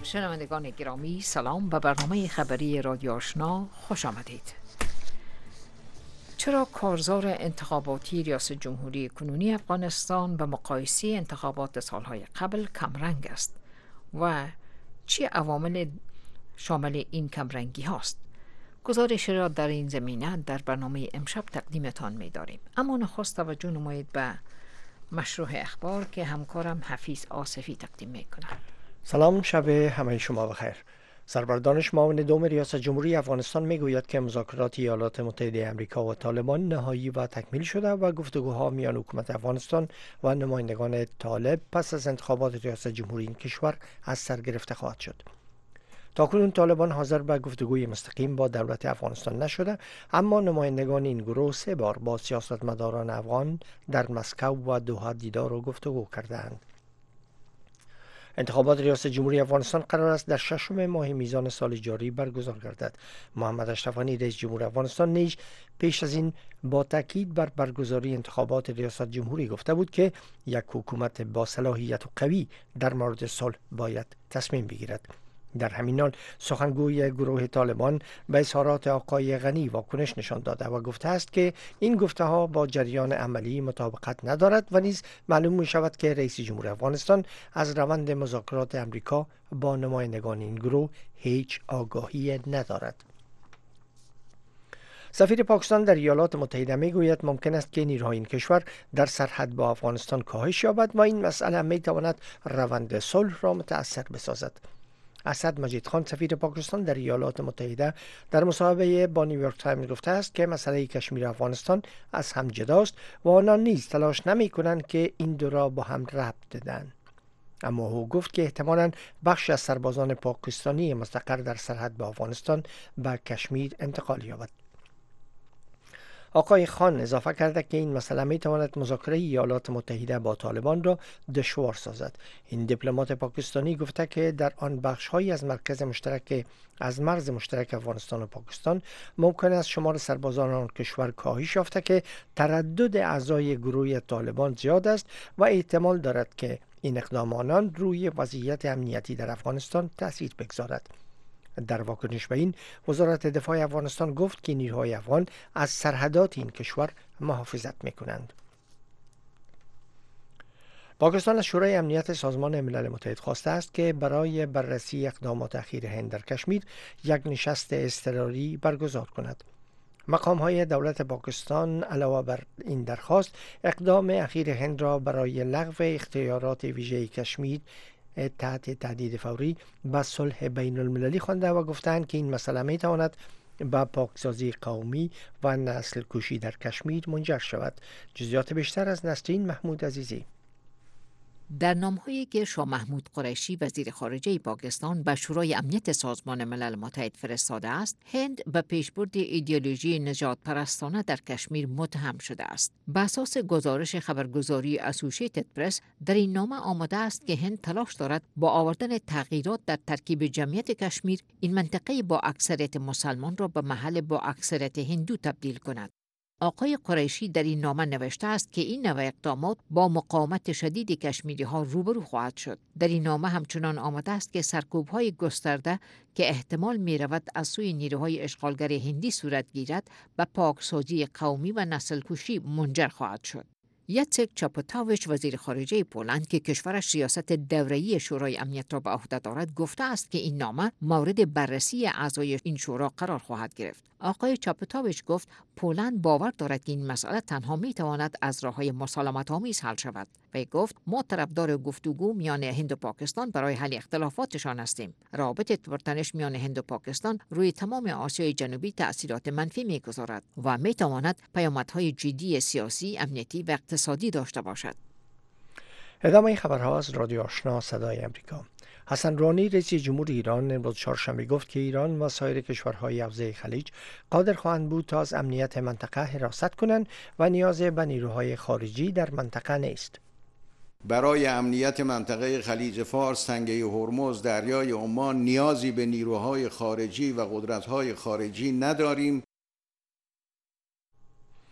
شنوندگان گرامی، سلام. به برنامه خبری رادیو آشنا خوش آمدید. چرا کارزار انتخاباتی ریاست جمهوری کنونی افغانستان به مقایسه انتخابات سالهای قبل کمرنگ است و چه عوامل شامل این کمرنگی هاست؟ گزارش را در این زمینه در برنامه امشب تقدیمتان می داریم. اما نخست توجه نمایید به مشروع اخبار که همکارم حفیظ آصفی تقدیم می کند. سلام، شب همه شما بخیر. سربردانش معاون دوم ریاست جمهوری افغانستان میگوید که مذاکرات ایالات متحده آمریکا و طالبان نهایی و تکمیل شده و گفتگوها میان حکومت افغانستان و نمایندگان طالب پس از انتخابات ریاست جمهوری این کشور از سر گرفته خواهد شد. تاکنون طالبان حاضر به گفتگوی مستقیم با دولت افغانستان نشده، اما نمایندگان این گروه 3 بار با سیاستمداران افغان در مسکو و دوحه دیدار و گفتگو کردند. انتخابات ریاست جمهوری افغانستان قرار است در 6 ماه میزان سال جاری برگزار گردد. محمد اشرف غنی رئیس جمهور افغانستان نیز پیش از این با تاکید بر برگزاری انتخابات ریاست جمهوری گفته بود که یک حکومت با صلاحیت و قوی در مورد صلح باید تصمیم بگیرد. در همین حال سخنگوی گروه طالبان به اظهارات آقای غنی واکنش نشان داده و گفته است که این گفته‌ها با جریان عملی مطابقت ندارد و نیز معلوم می شود که رئیس جمهور افغانستان از روند مذاکرات امریکا با نمایندگان این گروه هیچ آگاهی ندارد. سفیر پاکستان در ایالات متحده میگوید ممکن است که نیروهای این کشور در سرحد با افغانستان کاهش یابد و این مسئله می تواند روند صلح را متأثر بسازد. اسد مجید خان سفیر پاکستان در ایالات متحده در مصاحبه با نیویورک تایمز گفته است که مسئله کشمیر افغانستان از هم جداست و آنان نیز تلاش نمی کنند که این دو را با هم ربط دهند. اما او گفت که احتمالاً بخش از سربازان پاکستانی مستقر در سرحد با افغانستان به کشمیر انتقال یابد. آقای خان اضافه کرده که این مسئله می تواند مذاکره ایالات متحده با طالبان را دشوار سازد. این دیپلمات پاکستانی گفته که در آن بخش‌هایی از مرز مشترک افغانستان و پاکستان ممکن است شمار سربازان آن کشور کاهش یافته که تردد اعضای گروه طالبان زیاد است و احتمال دارد که این اقدام آنان روی وضعیت امنیتی در افغانستان تأثیر بگذارد. در واکنش به این، وزارت دفاع افغانستان گفت که نیروهای افغان از سرحدات این کشور محافظت می‌کنند. پاکستان از شورای امنیت سازمان ملل متحد خواسته است که برای بررسی اقدامات اخیر هند در کشمیر یک نشست اضطراری برگزار کند. مقام‌های دولت پاکستان علاوه بر این درخواست، اقدام اخیر هند را برای لغو اختیارات ویژه کشمیر تحت تهدید فوری به صلح بین المللی خوانده و گفتند که این مسئله می تواند به پاکسازی قومی و نسل کشی در کشمیر منجر شود. جزئیات بیشتر از نسرین محمود عزیزی. در نامه‌هایی که شاه محمود قریشی وزیر خارجه پاکستان به شورای امنیت سازمان ملل متحد فرستاده است، هند به پیشبرد ایدئولوژی نجات پرستانه در کشمیر متهم شده است. به اساس گزارش خبرگزاری اسوسییتد پرس، در این نامه آمده است که هند تلاش دارد با آوردن تغییرات در ترکیب جمعیت کشمیر، این منطقه با اکثریت مسلمان را به محل با اکثریت هندو تبدیل کند. آقای قریشی در این نامه نوشته است که این نوع اقدامات با مقاومت شدید کشمیری ها روبرو خواهد شد. در این نامه همچنان آمده است که سرکوب های گسترده که احتمال می رود از سوی نیروهای اشغالگر هندی صورت گیرد به پاکسازی قومی و نسل کشی منجر خواهد شد. یاچک چاپوتاویچ وزیر خارجه پولند که کشورش ریاست دوره‌ای شورای امنیت را به عهده دارد گفته است که این نامه مورد بررسی اعضای این شورا قرار خواهد گرفت. آقای چاپوتاویچ گفت پولند باور دارد که این مسئله تنها میتواند از راه‌های مسالمت‌آمیز حل شود. وی گفت ما طرفدار گفتگو میان هند و پاکستان برای حل اختلافاتشان هستیم. رابطه پرتنش میان هند و پاکستان روی تمام آسیای جنوبی تأثیرات منفی میگذارد و میتواند پیامدهای جدی سیاسی، امنیتی و اقتصادی داشته باشد. ادامه خبرها از رادیو آشنا صدای امریکا. حسن روحانی رئیس جمهور ایران امروز چهارشنبه گفت که ایران و سایر کشورهای حوزه خلیج قادر خواهند بود تا از امنیت منطقه حراست کنند و نیاز به نیروهای خارجی در منطقه نیست. برای امنیت منطقه خلیج فارس، تنگه هرمز، دریای عمان نیازی به نیروهای خارجی و قدرت‌های خارجی نداریم.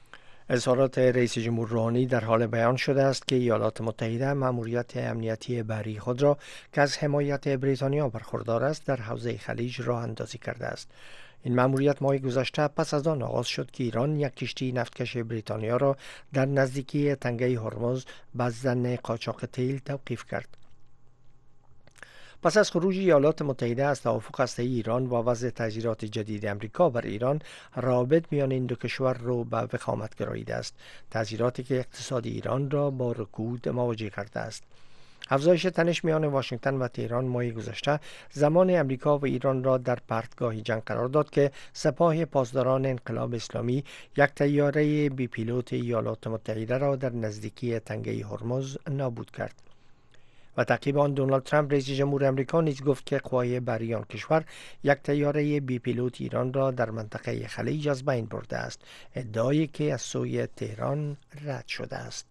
اظهارات رئیس جمهور روحانی در حال بیان شده است که ایالات متحده مأموریت امنیتی بحری خود را که از حمایت بریتانیا برخوردار است در حوزه خلیج راه اندازی کرده است. این مأموریت ماه گذشته پس از آن آغاز شد که ایران یک کشتی نفتکش بریتانیا را در نزدیکی تنگه هرمز به ظن قاچاق تیل توقیف کرد. پس از خروج ایالات متحده از توافق هسته‌ای ایران و وضع تحذیرات جدید امریکا بر ایران، روابط میان این دو کشور رو به وخامت گراییده است. تحذیراتی که اقتصاد ایران را با رکود مواجه کرده است. افزایش تنش میان واشنگتن و تهران ماه گذشته زمان امریکا و ایران را در پرتگاه جنگ قرار داد که سپاه پاسداران انقلاب اسلامی یک طیاره بی پیلوت ایالات متحده را در نزدیکی تنگه هرمز نابود کرد. و تعقیب آن دونالد ترامپ رئیس جمهور امریکا نیز گفت که قوای بحری آن کشور یک طیاره بی پیلوت ایران را در منطقه خلیج از بین برده است، ادعایی که از سوی تهران رد شده است.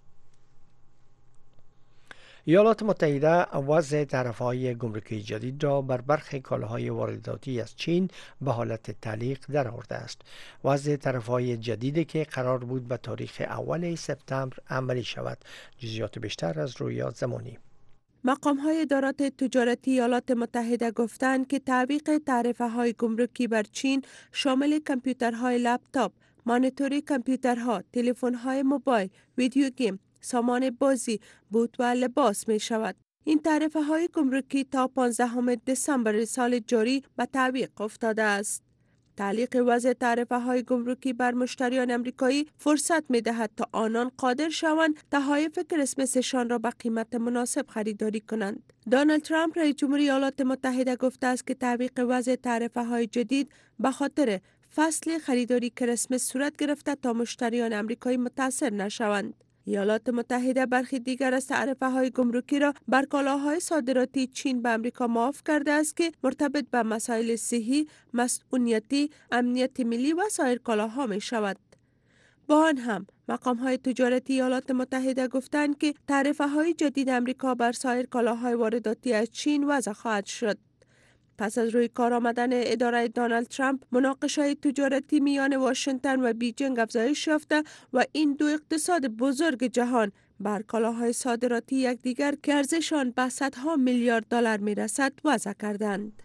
ایالات متحده وضع طرح‌های گمرکی جدید را بر برخی کالاهای وارداتی از چین به حالت تعلیق درآورده است. وضع طرح‌های جدیدی که قرار بود به تاریخ اول سپتامبر عملی شود. جزئیات بیشتر از رویا زمانی. مقام‌های ادارات تجارتی ایالات متحده گفتند که تعویق تعرفه‌های گمرکی بر چین شامل کامپیوترهای لپتاپ، مانیتوری کامپیوترها، تلفن‌های موبایل، ویدیو گیم، سامان بازی، بوت و لباس می شود. این تعرفه‌های گمرکی تا 15 دسامبر سال جاری به تعویق افتاده است. تعلیق وضع تعرفه‌های گمرکی بر مشتریان امریکایی فرصت می‌دهد تا آنان قادر شوند تحایف کریسمسشان را به قیمت مناسب خریداری کنند. دونالد ترامپ رئیس جمهور ایالات متحده گفته است که تعویق وضع تعرفه‌های جدید به خاطر فصل خریداری کریسمس صورت گرفته تا مشتریان امریکایی متاثر نشوند. ایالات متحده برخی دیگر از تعرفه‌های گمرکی را بر کالاهای صادراتی چین به امریکا معاف کرده است که مرتبط به مسائل صحی، مسئولیتی، امنیت ملی و سایر کالاها می شود. با آن هم مقام‌های تجارتی ایالات متحده گفتند که تعرفه‌های جدید امریکا بر سایر کالاهای وارداتی از چین وضع خواهد شد. پس از روی کار آمدن اداره دونالد ترامپ، مناقشه‌های تجارتی میان واشنگتن و بیجینگ افزایش یافته و این دو اقتصاد بزرگ جهان بر کالاهای صادراتی یکدیگر که ارزششان به صدها میلیارد دلار میرسد وضع کردند.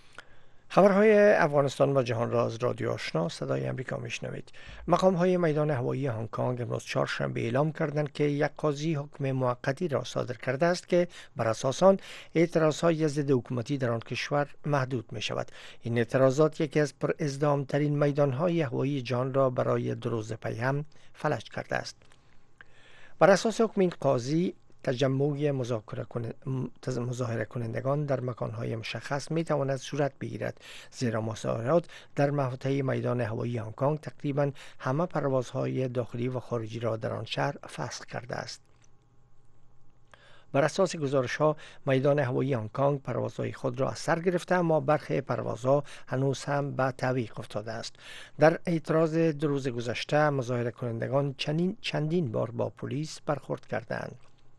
خبرهای افغانستان و جهان را از رادیو آشنا صدای امریکا میشنوید. مقام‌های میدان هوایی هنگ کنگ امروز چهارشنبه اعلام کردند که یک قاضی حکم موقتی را صادر کرده است که بر اساس آن اعتراضهای ضد حکومتی در آن کشور محدود می شود. این اعتراضات یکی از پر ازدحام‌ترین میدان‌های هوایی جهان را برای 2 روز پی هم فلج کرده است. بر اساس حکم این قاضی تجمع مظاهره کنندگان در مکانهای مشخص می تواند صورت بگیرد، زیرا مظاهرات در محوطه میدان هوایی هنگ کنگ تقریبا همه پروازهای داخلی و خارجی را در آن شهر فسخ کرده است. بر اساس گزارش‌ها میدان هوایی هنگ کنگ پروازهای خود را از سر گرفته، اما برخی پروازها هنوز هم به تعویق افتاده است. در اعتراض 2 روز گذشته مظاهره کنندگان چندین بار با پلیس برخورد کردند.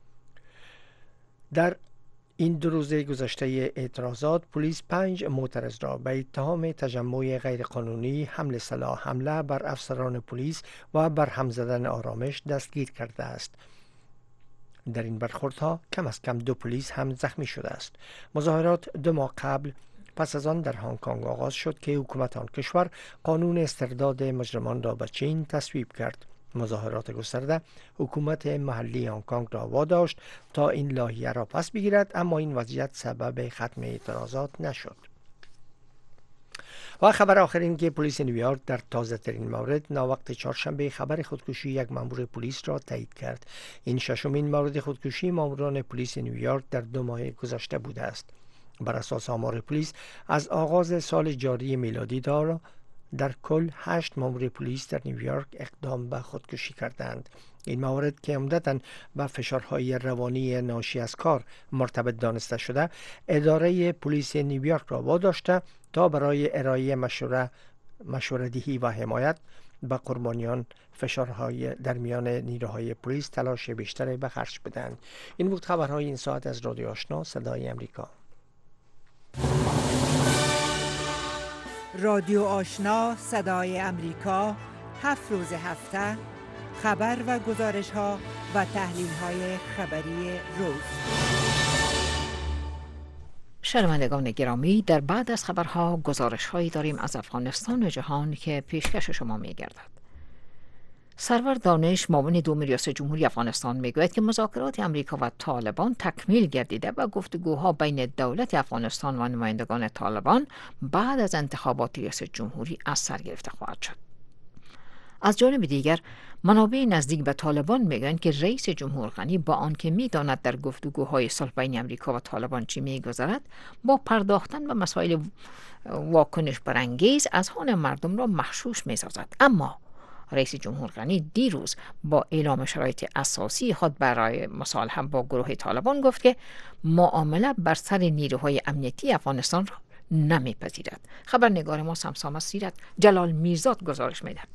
در این 2 روز گذشته اعتراضات پلیس 5 معترض را به اتهام تجمع غیرقانونی، حمل سلاح، حمله بر افسران پلیس و برهم زدن آرامش دستگیر کرده است. در این برخوردها کم از کم 2 پلیس هم زخمی شده است. مظاهرات 2 ماه قبل پس از آن در هنگ کنگ آغاز شد که حکومت آن کشور قانون استرداد مجرمان را به چین تصویب کرد. مظاهرات گسترده حکومت محلی هنگ کنگ را واداشت تا این لایحه را پس بگیرد، اما این وضعیت سبب ختم اعتراضات نشد. و خبر آخر این که پلیس نیویورک در تازه ترین مورد ناوقت چهارشنبه خبر خودکشی یک مأمور پلیس را تایید کرد. این 6مین مورد خودکشی ماموران پلیس نیویورک در 2 ماه گذشته بوده است. بر اساس آمار پلیس از آغاز سال جاری میلادی در کل 8 مامور پلیس در نیویورک اقدام به خودکشی کردند. این موارد که عمدتاً به فشارهای روانی ناشی از کار مرتبط دانسته شده، اداره پلیس نیویورک را واداشته تا برای ارائه مشوره‌دهی و حمایت به قربانیان فشارهای در میان نیروهای پلیس تلاش بیشتری به خرج بدهند. این بود خبرهای این ساعت از رادیو آشنا صدای امریکا. رادیو آشنا صدای امریکا 7 روز هفته خبر و گزارش ها و تحلیل های خبری روز. شنوندگان گرامی، در بعد از خبرها گزارش هایی داریم از افغانستان و جهان که پیشکش شما می گردد. سرور دانش، معاون دوم ریاست جمهوری افغانستان، میگوید که مذاکرات امریکا و طالبان تکمیل گردیده و گفتگوها بین دولت افغانستان و نمایندگان طالبان بعد از انتخابات ریاست جمهوری از سر گرفته خواهد شد. از جانب دیگر منابع نزدیک به طالبان میگویند که رئیس جمهور غنی با آنکه میداند در گفتگوهای صلح بین امریکا و طالبان چی میگذرد، با پرداختن به مسائل واکنش برانگیز اذهان مردم را مغشوش میسازد. اما رئیس جمهور غنی دیروز با اعلام شرایط اساسی خود برای مصالحه با گروه طالبان گفت که معامله بر سر نیروهای امنیتی افغانستان را نمیپذیرد. خبرنگار ما سمسام سیرت جلال میرزاد گزارش میدهد.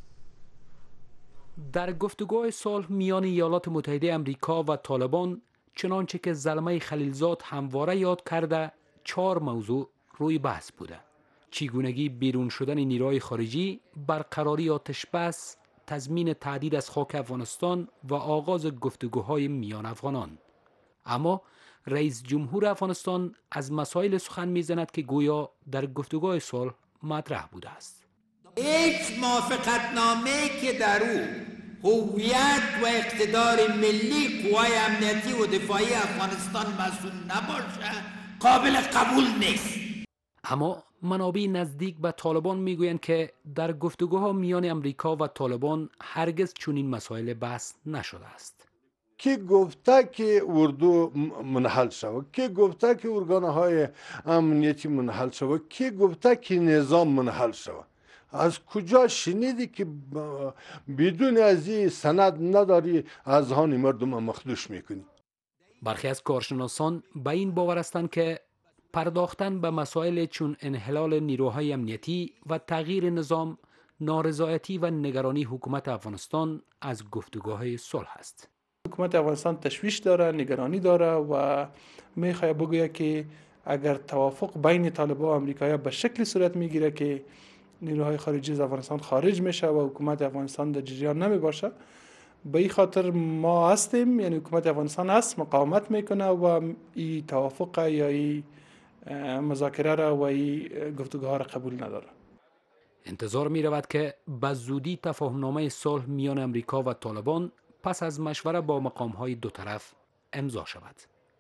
در گفتگوهای صلح میان ایالات متحده امریکا و طالبان، چنانچه که زلمه خلیلزاد همواره یاد کرده، 4 موضوع روی بحث بوده: چگونگی بیرون شدن نیروهای خارجی، برقراری آتش بس، تضمین تعدیل از خاک افغانستان و آغاز گفتگوهای میان افغانان. اما رئیس جمهور افغانستان از مسائل سخن میزند که گویا در گفتگوهای صلح مطرح بوده است. هیچ موافقتنامه‌ای که در او هویت و اقتدار ملی قوای امنیتی و دفاعی افغانستان مسئول نباشه قابل قبول نیست. اما منابع نزدیک به طالبان میگویند که در گفتگوها میان امریکا و طالبان هرگز چنین مسائل بحث نشده است. کی گفته که اردو منحل شود، کی گفته که ارگانهای امنیتی منحل شود، کی گفته که نظام منحل شود؟ از کجا شنیدی که بدون از این سند نداری اذهان مردم مخدوش میکنی؟ برخی از کارشناسان به این باور هستند که پرداختن به مسائل چون انحلال نیروهای امنیتی و تغییر نظام نارضایتی و نگرانی حکومت افغانستان از گفتگوهای صلح است. حکومت افغانستان تشویش داره، نگرانی داره و میخواد بگوید که اگر توافق بین طالبان و امریکایی به شکل صورت میگیره که نیروهای خارجی از افغانستان خارج میشه و حکومت افغانستان در جریان نمی باشه، به این خاطر ما هستیم، یعنی حکومت افغانستان هست، مقاومت میکنه و این توافق یا این مذاکره را و این گفتگوها را قبول نداره. انتظار می رود که به زودی تفاهمنامه صلح میان امریکا و طالبان پس از مشوره با مقامهای دو طرف امضا شود.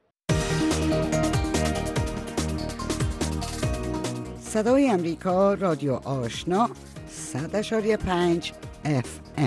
صدای امریکا، رادیو آشنا، 100.5 FM.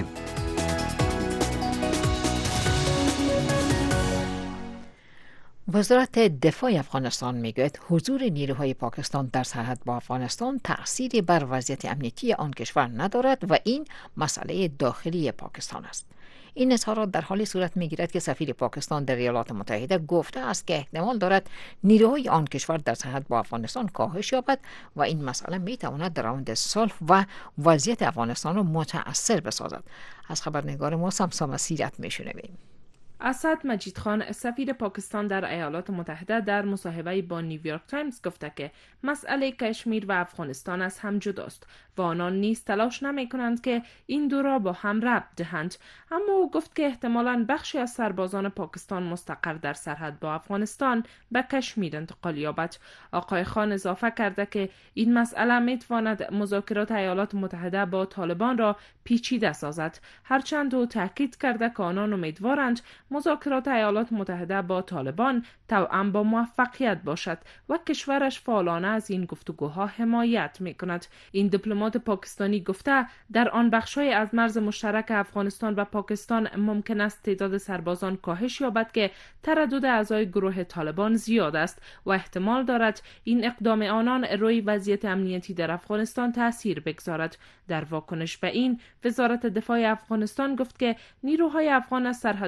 وزارت دفاع افغانستان میگوید حضور نیروهای پاکستان در سرحد با افغانستان تأثیری بر وضعیت امنیتی آن کشور ندارد و این مسئله داخلی پاکستان است. این اظهارات در حالی صورت میگیرد که سفیر پاکستان در ایالات متحده گفته است که احتمال دارد نیروهای آن کشور در سرحد با افغانستان کاهش یابد و این مسئله میتواند در روند صلح و وضعیت افغانستان را متأثر بسازد. از خبرنگار ما سمسام سیرت میشنویم. اسد مجید خان، سفیر پاکستان در ایالات متحده، در مصاحبه با نیویورک تایمز گفته که مسئله کشمیر و افغانستان از هم جداست و آنان نیز تلاش نمی کنند که این دو را با هم ربط دهند. اما او گفت که احتمالاً بخشی از سربازان پاکستان مستقر در سرحد با افغانستان به کشمیر انتقال یابد. آقای خان اضافه کرده که این مسئله می تواند مذاکرات ایالات متحده با طالبان را پیچیده سازد، هرچند او تاکید کرده که آنان امیدوارند مذاکرات ایالات متحده با طالبان توأم با موفقیت باشد و کشورش فعالانه از این گفتگوها حمایت می‌کند. این دیپلمات پاکستانی گفته در آن بخش‌های از مرز مشترک افغانستان و پاکستان ممکن است تعداد سربازان کاهش یابد که تردد اعضای گروه طالبان زیاد است و احتمال دارد این اقدام آنان روی وضعیت امنیتی در افغانستان تأثیر بگذارد. در واکنش به این، وزارت دفاع افغانستان گفت که نیروهای افغان از سرحدات این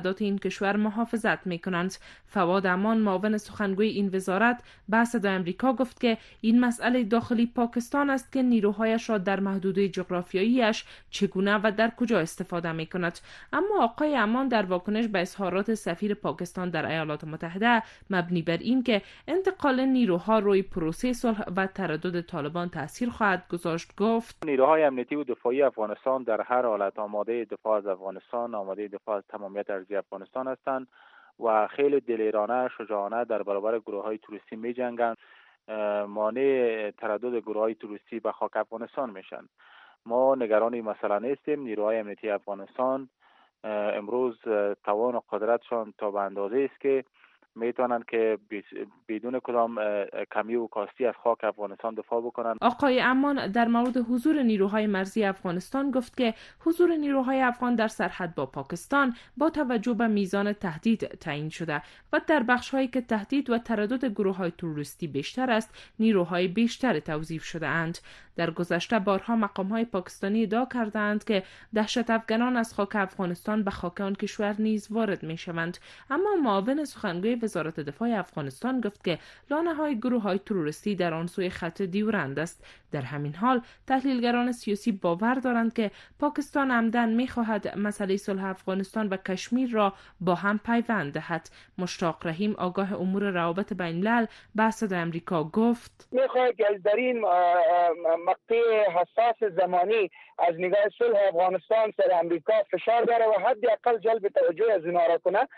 کشور محافظت می‌کنند. فواد امان معاون سخنگوی این وزارت به صدای آمریکا گفت که این مسئله داخلی پاکستان است که نیروهایش را در محدوده جغرافیاییش چگونه و در کجا استفاده می‌کند. اما آقای امان در واکنش به اظهارات سفیر پاکستان در ایالات متحده مبنی بر این که انتقال نیروها روی پروسه صلح و تردد طالبان تاثیر خواهد گذاشت گفت نیروهای امنیتی و دفاعی افغانستان در هر حالت آماده دفاع از افغانستان، آماده دفاع از تمامیت ارضی افغانستان هستند و خیلی دلیرانه شجاعانه در برابر گروه‌های تروریستی می‌جنگند. مانع تردد گروه‌های تروریستی به خاک افغانستان میشن. ما نگران این مسئله نیستیم. نیروهای امنیتی افغانستان امروز توان و قدرتشان تا به اندازه است که میتونن که بدون کدام کمی و کاستی از خاک افغانستان دفاع بکنن. آقای امان در مورد حضور نیروهای مرزی افغانستان گفت که حضور نیروهای افغان در سرحد با پاکستان با توجه به میزان تهدید تعیین شده و در بخش‌هایی که تهدید و تردد گروه‌های تروریستی بیشتر است، نیروهای بیشتر توظیف شده اند. در گذشته بارها مقام‌های پاکستانی ادعا کردند که دهشت افغانان از خاک افغانستان به خاک آن کشور نیز وارد می‌شوند، اما معاون سخنگوی وزارت دفاع افغانستان گفت که لانه‌های گروه‌های تروریستی در آن سوی خط دیورند است. در همین حال تحلیلگران سیاسی باور دارند که پاکستان عمدن می‌خواهد مسئله صلح افغانستان و کشمیر را با هم پیوند دهد. مشتاق رحیم آگاه امور روابط بین‌الملل به صدای آمریکا گفت می‌خواهد که در این مقطع حساس زمانی از نگاه صلح افغانستان سر امریکا فشار داره و حداقل جلب توجه از اینا را کنه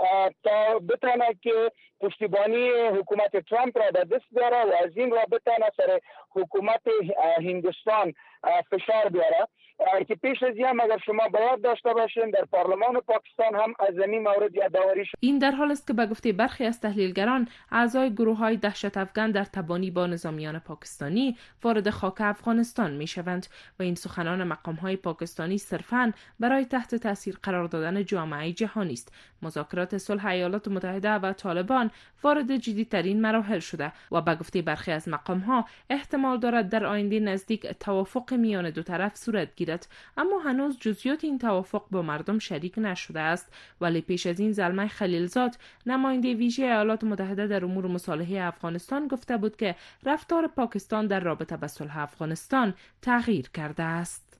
تا بتونه که پشتیبانی حکومت ترامپ را در دست بیاره و از این را بتونه سر حکومت هندوستان فشار بیاره که پیش از این اگر شما باید داشته باشین در پارلمان پاکستان هم از این مورد یادآوری شد. این در حال است که به گفته برخی از تحلیلگران اعضای گروه‌های دهشت افغان در تبانی با نظامیان پاکستانی وارد خاک افغانستان می‌شوند و این سخنان مقام‌های پاکستانی صرفاً برای تحت تاثیر قرار دادن جامعه جهانی است. مذاکرات صلح ایالات متحده و طالبان وارد جدی‌ترین مراحل شده و به گفته برخی از مقام‌ها احتمال دارد در آینده نزدیک توافق میان دو طرف صورت گیرد، اما هنوز جزئیات این توافق با مردم شریک نشده است. ولی پیش از این زلمه خلیلزاد نماینده ویژه ایالات متحده در امور مصالحه افغانستان گفته بود که رفتار پاکستان در رابطه با صلح افغانستان تغییر کرده است.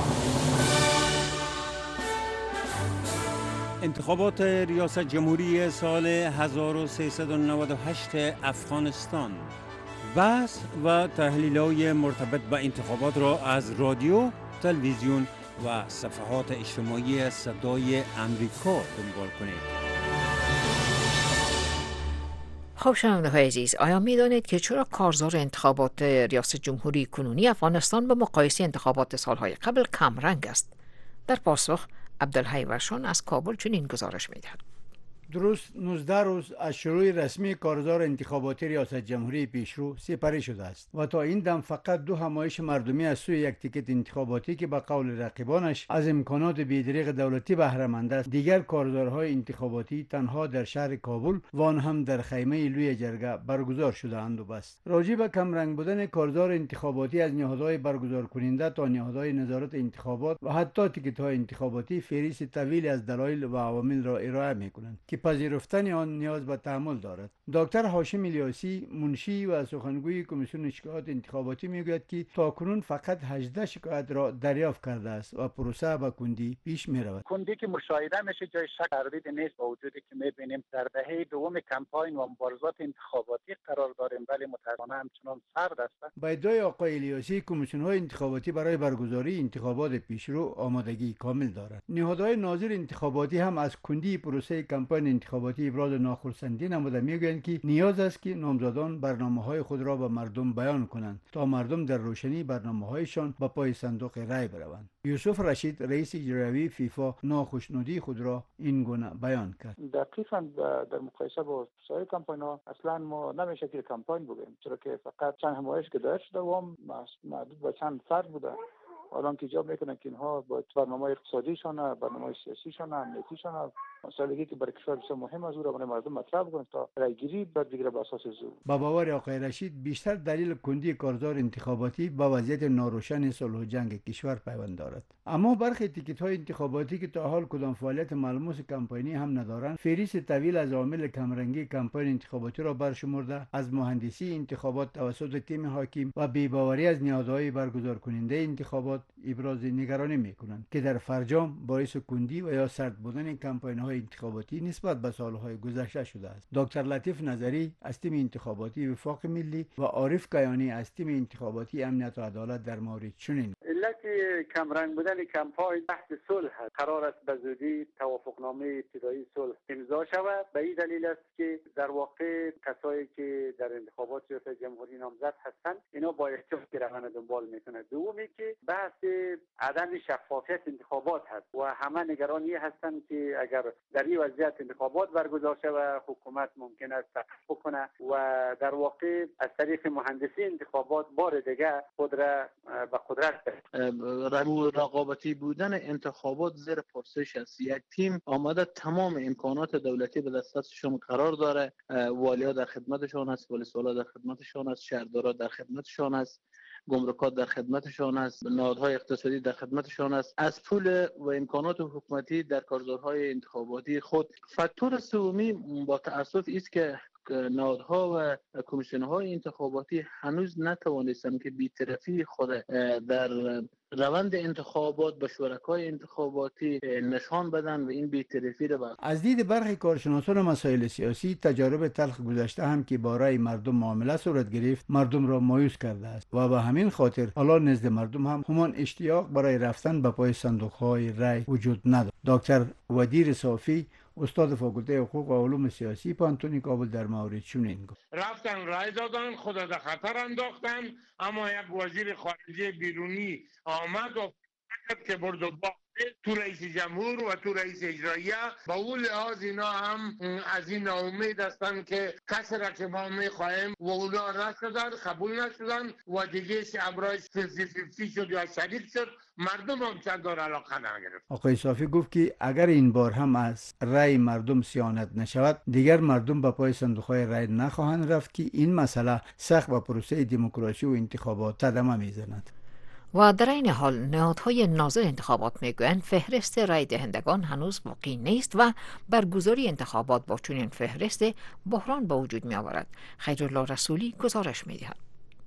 انتخابات ریاست جمهوری سال 1398 افغانستان. بحث و تحلیل‌های مرتبط با انتخابات را از رادیو، تلویزیون و صفحات اجتماعی صدای امریکا دنبال کنید. خب شنونده‌های عزیز، آیا می‌دانید که چرا کارزار انتخابات ریاست جمهوری کنونی افغانستان به مقایسه انتخابات سالهای قبل کم رنگ است؟ در پاسخ عبدالحی ورشان از کابل چنین گزارش می‌دهد. درست 19 روز از شروع رسمی کارزار انتخاباتی ریاست جمهوری پیشرو سپری شده است و تا این دم فقط 2 همایش مردمی از سوی یک تیکت انتخاباتی که به قول رقیبانش از امکانات بی‌دریغ دولتی بهره مند است، دیگر کارزارهای انتخاباتی تنها در شهر کابل و آن هم در خیمه لوی جرگه برگزار شده اند و بس. راجع به کم رنگ بودن کارزار انتخاباتی از نهادهای برگزار کننده تا نهادهای نظارت انتخابات و حتی تیکت‌های انتخاباتی فهرست طویلی از دلایل و عوامل را ارائه می‌کنند که پذیرفتن آن نیاز به تأمل دارد. دکتر هاشم الیاسی، منشی و سخنگوی کمیسیون شکایات انتخاباتی میگوید که تاکنون فقط 18 شکایت را دریافت کرده است و پروسه به کندی پیش میرود. کندی که مشاهده میشه جای شک تردید نیست، با وجودی که میبینیم در دهه دوم کمپاین و مبارزات انتخاباتی قرار داریم ولی متاسفانه همچنان سرد است. با ادعای آقای الیاسی، کمیسیون های انتخاباتی برای برگزاری انتخابات پیشرو آمادگی کامل دارد. نهادهای ناظر انتخاباتی هم از کندی پروسه کمپاین انتخاباتی ابراز ناخرسندی نموده میگویند که نیاز است که نامزدان برنامه‌های خود را به مردم بیان کنند تا مردم در روشنی برنامه‌هایشان به پای صندوق رای بروند. یوسف رشید، رئیس اجرایی فیفا، ناخشنودی خود را این گونه بیان کرد. دقیقاً در مقایسه با سایر کمپاین‌ها اصلاً ما نمیشه که کمپاین بگیم، چرا که فقط چند همایش که داشت شده و محدود به چند فرد بوده. الان که ایجاب میکنه که اینها با برنامه اقتصادیشان، برنامه سیاسیشان، امنیتیشان مسائلی که برای کشور بسیار مهم است، او را برای مردم مطرح کنند تا رایگیری بعد دیگر به اساس زور. با باور آقای رشید بیشتر دلیل کندی کارزار انتخاباتی با وضعیت ناروشن صلح و جنگ کشور پیوند دارد. اما برخی تیکت‌های انتخاباتی که تا حال کدام فعالیت ملموس کمپینی هم ندارند، فهرست طویل از عوامل کمرنگی کمپین انتخاباتی را برشمرده، از مهندسی انتخابات توسط تیم حاکم و بی‌باوری از نهادهای برگزار کننده انتخابات ابراز نگرانی می‌کنند که در فرجام باعث کندی و یا سرد بودن کمپین‌های انتخاباتی نسبت به سالهای گذشته شده است. دکتر لطیف نظری از تیم انتخاباتی وفاق ملی و عارف کیانی از تیم انتخاباتی امنیت و عدالت در مورد چنین علت کمرنگ بودن کمپاین بحث صلح است. قرار است به زودی توافقنامه ابتدایی صلح امضا شود. به این دلیل است که در واقع کسایی که در انتخابات ریاست جمهوری نامزد هستند اینا با احتیاط روند دنبال میکنند. دومی که بحث عدم شفافیت انتخابات هست و همه نگرانی هستند که اگر در این وضعیت انتخابات برگزار شود حکومت ممکن است سقط بکنه و در واقع از طریق مهندسی انتخابات بار دیگر خود را به قدرت رقابتی بودن انتخابات زیر پرسش است. یک تیم آمده تمام امکانات دولتی به دستشون قرار داره، والیا در خدمتشان است، ولسوالا در خدمتشان است، شهردارا در خدمتشان است، گمرکات در خدمتشان است، نهادهای اقتصادی در خدمتشان است. از پول و امکانات حکومتی در کارزارهای انتخاباتی خود. فاکتور سومی با تأسف است که نهادها و کمیسیون‌های انتخاباتی هنوز نتوانستند که بی‌طرفی خود در روند انتخابات به شرکای انتخاباتی نشان بدن و این بی‌طرفی را از دید برخی کارشناسان مسائل سیاسی تجارب تلخ گذشته هم که با رأی مردم معامله صورت گرفت مردم را مایوس کرده است و به همین خاطر حالا نزد مردم هم همان اشتیاق برای رفتن به پای صندوق‌های رأی وجود ندارد. دکتر ودیر صافی استاد فاکولته حقوق و علوم سیاسی پانتونی کابل در مورد چنین گفت: رفتن رای دادن، خود در خطر انداختن، اما یک وزیر خارجه بیرونی آمد و فکر که برد و باخت تو رئیس جمهور و تو رئیس اجراییه. با اون لحاظ اینا هم از این ناامید هستن که کسی را که ما میخواهیم و اونا نشدن، قبول نشدن و دیگه ابرای 50-50 شد یا شریک شد، مردم هم چندان علاقه نگرفت. آقای صافی گفت که اگر این بار هم از رأی مردم صیانت نشود دیگر مردم به پای صندوق‌های رأی نخواهند رفت که این مسئله سخت به پروسه دموکراسی و انتخابات صدمه میزند. و در این حال نهادهای ناظر انتخابات میگویند فهرست رای دهندگان هنوز واقعی نیست و برگزاری انتخابات با چنین فهرست بحران به وجود می آورد. خیرالله رسولی گزارش می دهد.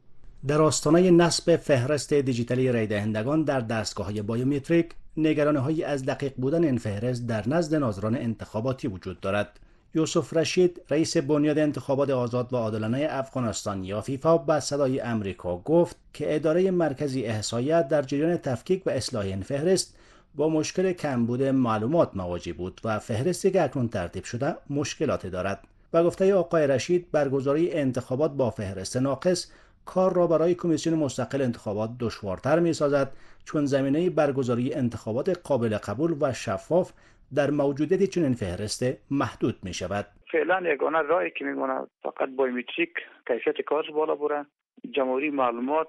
در آستانه نصب فهرست دیجیتالی رای دهندگان در دستگاه‌های بایومتریک نگرانی‌هایی از دقیق بودن این فهرست در نزد ناظران انتخاباتی وجود دارد. یوسف رشید رئیس بنیاد انتخابات آزاد و عادلانه افغانستان یا فیفا به صدای امریکا گفت که اداره مرکزی احصاییات در جریان تفکیک و اصلاح این فهرست با مشکل کمبود معلومات مواجه بود و فهرستی که اکنون ترتیب شده مشکلات دارد. و گفته آقای رشید برگزاری انتخابات با فهرست ناقص کار را برای کمیسیون مستقل انتخابات دشوارتر می‌سازد چون زمینه برگزاری انتخابات قابل قبول و شفاف در موجودیت چنین فهرست محدود می شود. فعلا یگانه راهی که میمونه فقط بایومتریک کیفیت کار بالا بره، جمهوری معلومات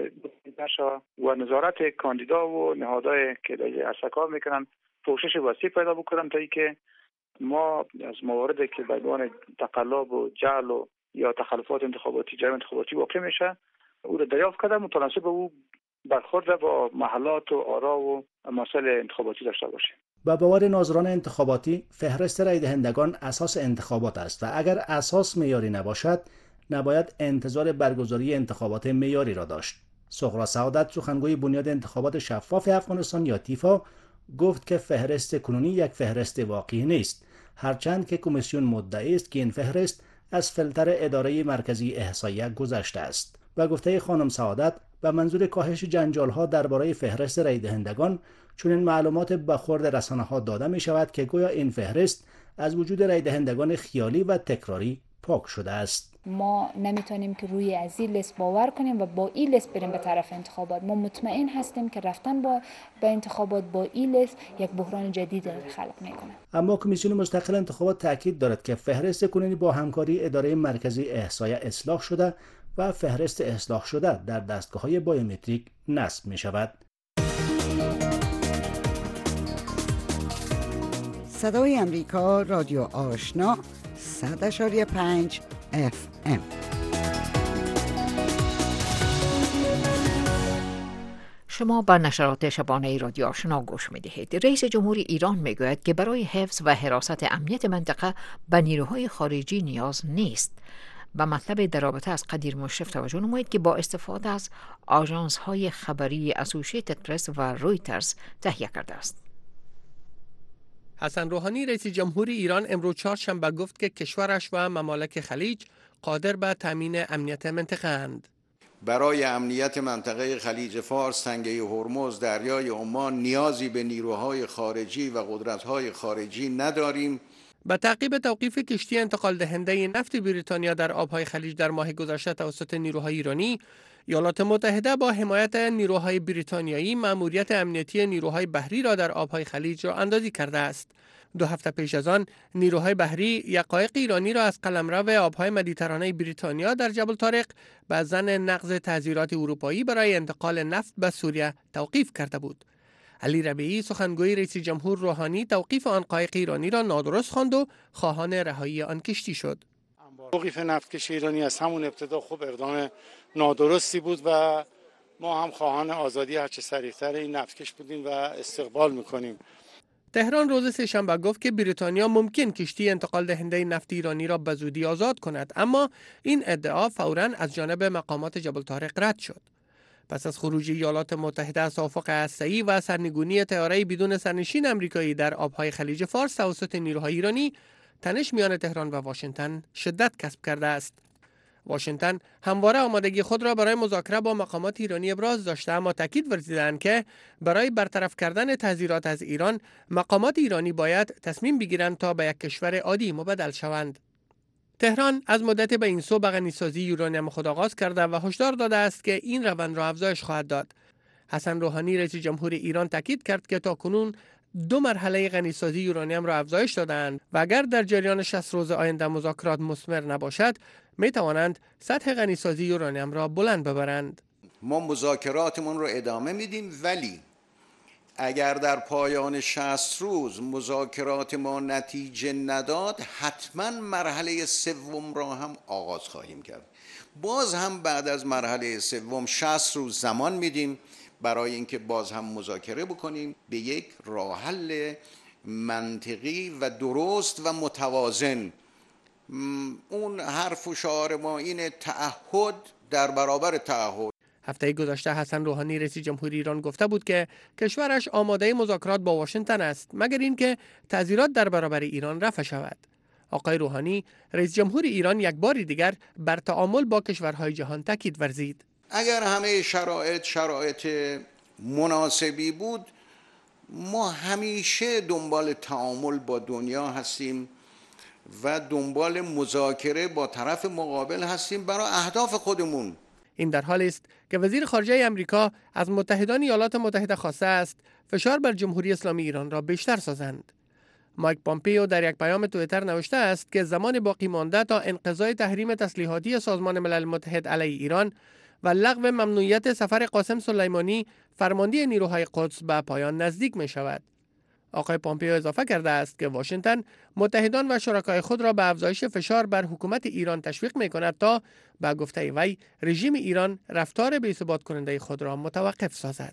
بشه و نظارت کاندیدا و نهادهای که در کار میکنن پوشش وسیع پیدا بکنن تا اینکه ما از مواردی که به عنوان تقلب و جعل و یا تخلفات انتخاباتی جریان انتخاباتی واقع میشه او را دریافت کرده متناسب او برخورد با محلات و آرا و مسائل انتخاباتی داشته باشیم. با باور ناظران انتخاباتی فهرست رای دهندگان اساس انتخابات است و اگر اساس معیاری نباشد نباید انتظار برگزاری انتخابات معیاری را داشت. سغرا سعادت سخنگوی بنیاد انتخابات شفاف افغانستان یا تیفا گفت که فهرست کنونی یک فهرست واقعی نیست هرچند که کمیسیون مدعی است که این فهرست از فیلتر اداره مرکزی احصاییه گذشته است. و گفته خانم سعادت به منظور کاهش جنجال‌ها درباره فهرست رای دهندگان چون این معلومات به خورد رسانه‌ها داده می شود که گویا این فهرست از وجود رای دهندگان خیالی و تکراری پاک شده است. ما نمیتونیم که روی از این لیست باور کنیم و با این لیست بریم به طرف انتخابات. ما مطمئن هستیم که رفتن به انتخابات با این لیست یک بحران جدید خلق میکنه. اما کمیسیون مستقل انتخابات تاکید دارد که فهرست کنونی با همکاری اداره مرکزی احصایه اصلاح شده و فهرست اصلاح شده در دستگاه‌های بایومتریک نصب می شود. صدای امریکا رادیو آشنا 100.5 FM. شما به نشرات شبانه رادیو آشنا گوش می‌دهید. رئیس جمهور ایران میگوید که برای حفظ و حراست امنیت منطقه به نیروهای خارجی نیاز نیست. به مطلب در رابطه از قدیر مشرف توجه نمایید که با استفاده از آژانس‌های خبری اسوسییتد پرس و رویترز تهیه کرده است. حسن روحانی رئیس جمهور ایران امروز چهارشنبه گفت که کشورش و ممالک خلیج قادر به تامین امنیت منطقه اند. برای امنیت منطقه خلیج فارس، تنگه هرمز، دریای عمان نیازی به نیروهای خارجی و قدرت‌های خارجی نداریم. به تعقیب توقیف کشتی انتقال دهنده نفت بریتانیا در آبهای خلیج در ماه گذشته توسط نیروهای ایرانی، ایالات متحده با حمایت نیروهای بریتانیایی مأموریت امنیتی نیروهای بحری را در آبهای خلیج را اندازی کرده است. 2 هفته پیش از آن نیروهای بحری یقایق ایرانی را از قلمرو آبهای مدیترانه بریتانیا در جبل طارق به ظن نقض تعزیرات اروپایی برای انتقال نفت به سوریه توقیف کرده بود. علی ربیعی سخنگوی رئیس جمهور روحانی توقیف آن قایق ایرانی را نادرست خواند و خواهان رهایی آن کشتی شد. توقیف نفتکش ایرانی از همون ابتدا خوب اقدام نادرستی بود و ما هم خواهان آزادی هرچه سریعتر این نفتکش بودیم و استقبال میکنیم. تهران روز سه‌شنبه گفت که بریتانیا ممکن کشتی انتقال دهنده نفت ایرانی را به زودی آزاد کند، اما این ادعا فوراً از جانب مقامات جبل طارق رد شد. پس از خروج ایالات متحده از توافق هسته‌ای و سرنگونی طیاره بدون سرنشین آمریکایی در آبهای خلیج فارس توسط نیروهای ایرانی، تنش میان تهران و واشنگتن شدت کسب کرده است. واشنگتن همواره آمادگی خود را برای مذاکره با مقامات ایرانی ابراز داشته، اما تاکید ورزیدند که برای برطرف کردن تحذیرات از ایران، مقامات ایرانی باید تصمیم بگیرند تا به یک کشور عادی مبدل شوند. تهران از مدت به این سو به غنیسازی یورانیم خود آغاز کرده و هشدار داده است که این روند را افزایش خواهد داد. حسن روحانی رئیس جمهور ایران تاکید کرد که تاکنون 2 مرحله غنیسازی یورانیم را افزایش دادند و اگر در جریان 60 روز آینده مذاکرات مثمر نباشد، می توانند سطح غنیسازی یورانیم را بلند ببرند. ما مذاکراتمون رو ادامه میدیم، ولی اگر در پایان 60 روز مذاکرات ما نتیجه نداد، حتما مرحله سوم را هم آغاز خواهیم کرد. باز هم بعد از مرحله سوم 60 روز زمان میدیم برای اینکه باز هم مذاکره بکنیم به یک راه حل منطقی و درست و متوازن. اون حرف و شعار ما اینه: تعهد در برابر تعهد. هفته گذشته حسن روحانی رئیس جمهور ایران گفته بود که کشورش آماده مذاکرات با واشنگتن است، مگر اینکه تعزیرات در برابر ایران رفع شود. آقای روحانی رئیس جمهور ایران یک بار دیگر بر تعامل با کشورهای جهان تاکید ورزید. اگر همه شرایط مناسبی بود، ما همیشه دنبال تعامل با دنیا هستیم و دنبال مذاکره با طرف مقابل هستیم برای اهداف خودمون. این در حالی است که وزیر خارجه آمریکا از متحدان ایالات متحده خواسته است فشار بر جمهوری اسلامی ایران را بیشتر سازند. مایک پامپیو در یک پیام توییتر نوشته است که زمان باقی مانده تا انقضای تحریم تسلیحاتی سازمان ملل متحد علیه ایران و لغو ممنوعیت سفر قاسم سلیمانی فرمانده نیروهای قدس به پایان نزدیک می شود. آقای پامپیو اضافه کرده است که واشنگتن متحدان و شرکای خود را به افزایش فشار بر حکومت ایران تشویق می کند تا به گفته وی رژیم ایران رفتار بی‌ثبات کننده خود را متوقف سازد.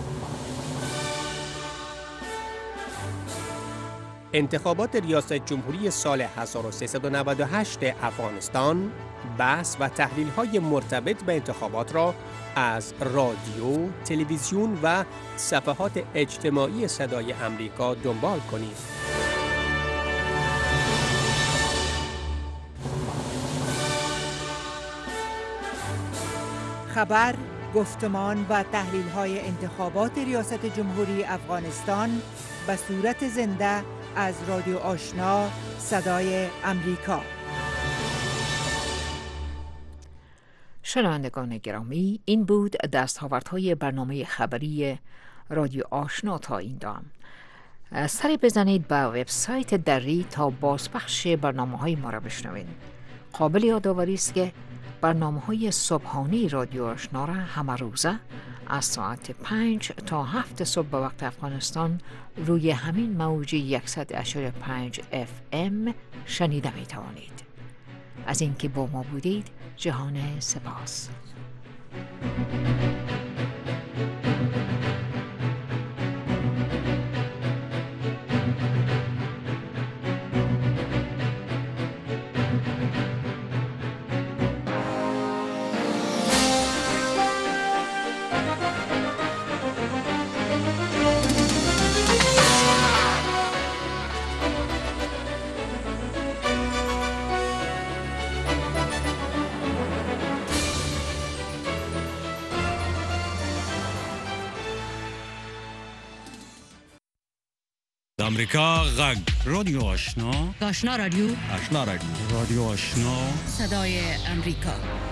انتخابات ریاست جمهوری سال 1398 افغانستان، بحث و تحلیل‌های مرتبط به انتخابات را از رادیو، تلویزیون و صفحات اجتماعی صدای امریکا دنبال کنید. خبر، گفتمان و تحلیل‌های انتخابات ریاست جمهوری افغانستان به صورت زنده از رادیو آشنا صدای امریکا. شنوندگان گرامی، این بود دستاوردهای برنامه خبری رادیو آشنا تا این دام. سری بزنید به وبسایت دری تا بازپخش برنامه‌های ما را بشنوید. قابل یادآوری است که برنامه‌های صبحانه رادیو آشنا را همه روزه از ساعت 5 تا 7 صبح به وقت افغانستان روی همین موج 100.5 FM شنیده می توانید. از اینکه با ما بودید جهان سپاس. امریکا غږ رادیو آشنا آشنا رادیو رادیو آشنا صدای امریکا